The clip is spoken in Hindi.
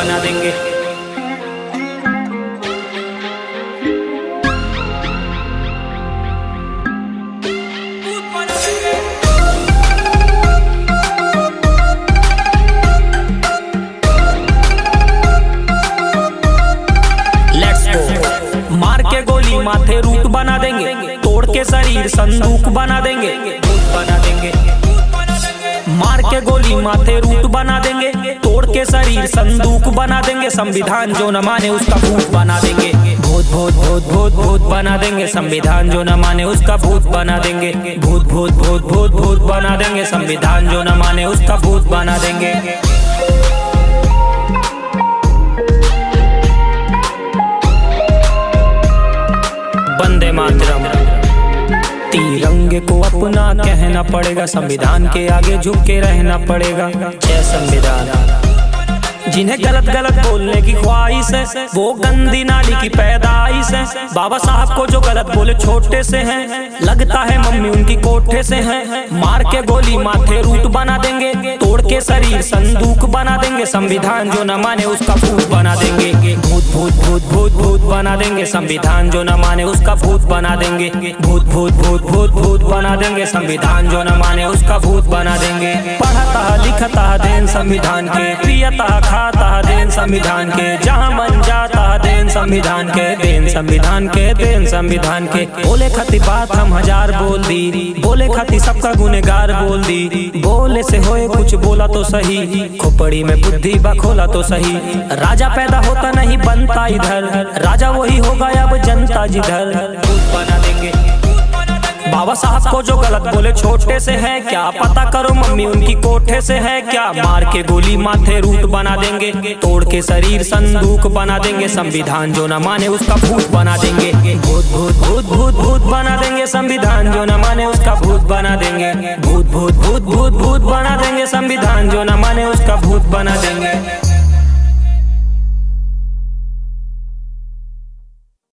बना देंगे। मार के गोली माथे रूट बना देंगे, तोड़ के शरीर संदूक बना देंगे, भूत बना देंगे। मार के गोली माथे रूट बना देंगे, तोड़ के शरीर संदूक बना देंगे। संविधान जो न माने उसका भूत बना देंगे, भूत भूत भूत भूत भूत बना देंगे। संविधान जो न माने उसका भूत बना देंगे, भूत भूत भूत भूत भूत बना देंगे। संविधान जो न माने उसका भूत बना देंगे। वंदे मातरम। तिरंगे को अपना कहना पड़ेगा, संविधान के आगे झुक के रहना पड़ेगा। जय संविधान। जिन्हें गलत गलत बोलने की ख्वाहिश है वो गंदी नाली की पैदाइश है। बाबा साहब को जो गलत बोले छोटे से हैं, लगता है मम्मी उनकी कोठे से हैं। मार के गोली माथे रूट बना देंगे, तोड़ के शरीर संदूक बना देंगे। संविधान जो न माने उसका भूत बना देंगे, भूत भूत भूत भूत भूत बना देंगे। संविधान जो न माने उसका भूत बना देंगे, भूत भूत भूत भूत भूत बना देंगे। संविधान जो न माने उसका भूत बना देंगे। पढ़ता लिखता देन संविधान के, पियता खाता देन संविधान के। जहाँ मन जाता देन संविधान के, देन संविधान के, देन संविधान के। बोले खाती बात हम हजार बोल दी, बोले खाती सबका गुनेगार बोल दी। बोले से होए कुछ बोला तो सही, खोपड़ी में बुद्धि बखोला तो सही। राजा पैदा होता नहीं बनता इधर, राजा वही होगा अब जनता जिधर। भूत बना देंगे। बाबा साहब को जो गलत बोले छोटे से है क्या, पता करो मम्मी उनकी कोठे से है क्या। मार के गोली माथे रूट बना देंगे, तोड़ के शरीर संदूक बना देंगे। संविधान जो न माने उसका भूत बना देंगे, भूत भूत भूत भूत भूत बना देंगे। संविधान जो न माने उसका भूत बना देंगे, भूत भूत भूत भूत भूत बना देंगे। संविधान जो न माने उसका भूत बना देंगे।